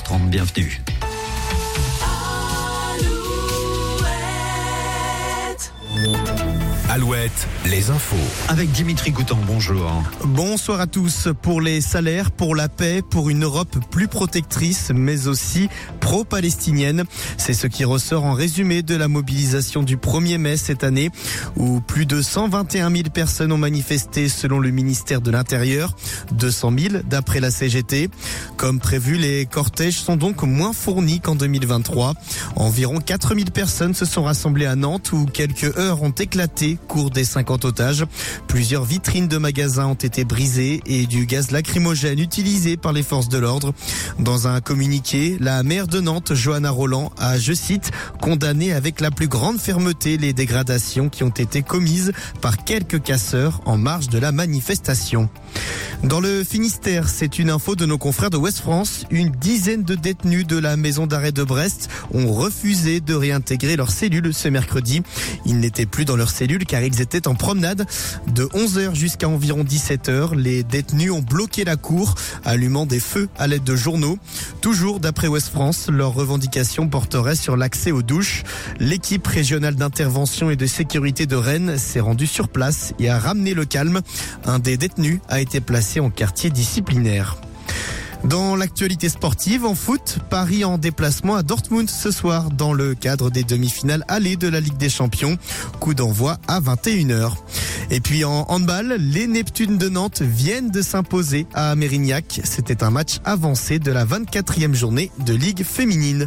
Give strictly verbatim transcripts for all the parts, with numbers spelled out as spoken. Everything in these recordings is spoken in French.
trente. Bienvenue. Alouette, les infos. Avec Dimitri Coutan, bonjour. Bonsoir à tous. Pour les salaires, pour la paix, pour une Europe plus protectrice, mais aussi pro-palestinienne. C'est ce qui ressort en résumé de la mobilisation du premier mai cette année, où plus de cent vingt et un mille personnes ont manifesté selon le ministère de l'Intérieur, deux cent mille d'après la C G T. Comme prévu, les cortèges sont donc moins fournis qu'en deux mille vingt-trois. Environ quatre mille personnes se sont rassemblées à Nantes, où quelques heurts ont éclaté cours des cinquante otages. Plusieurs vitrines de magasins ont été brisées et du gaz lacrymogène utilisé par les forces de l'ordre. Dans un communiqué, la maire de Nantes, Johanna Roland, a, je cite, condamné avec la plus grande fermeté les dégradations qui ont été commises par quelques casseurs en marge de la manifestation. Dans le Finistère, c'est une info de nos confrères de Ouest France. Une dizaine de détenus de la maison d'arrêt de Brest ont refusé de réintégrer leurs cellules ce mercredi. Ils n'étaient plus dans leurs cellules car ils étaient en promenade. De onze heures jusqu'à environ dix-sept heures, les détenus ont bloqué la cour, allumant des feux à l'aide de journaux. Toujours d'après Ouest France, leurs revendications porteraient sur l'accès aux douches. L'équipe régionale d'intervention et de sécurité de Rennes s'est rendue sur place et a ramené le calme. Un des détenus a été placé en quartier disciplinaire. Dans l'actualité sportive, en foot, Paris en déplacement à Dortmund ce soir dans le cadre des demi-finales allées de la Ligue des Champions. Coup d'envoi à vingt et une heures. Et puis en handball, les Neptunes de Nantes viennent de s'imposer à Mérignac. C'était un match avancé de la vingt-quatrième journée de Ligue féminine.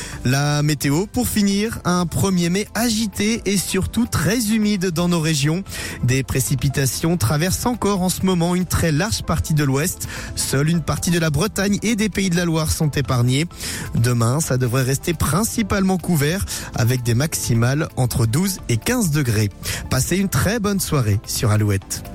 La météo, pour finir, un premier mai agité et surtout très humide dans nos régions. Des précipitations traversent encore en ce moment une très large partie de l'Ouest. Seule une partie de la Bretagne et des Pays de la Loire sont épargnés. Demain, ça devrait rester principalement couvert avec des maximales entre douze et quinze degrés. Passez une très bonne soirée sur Alouette.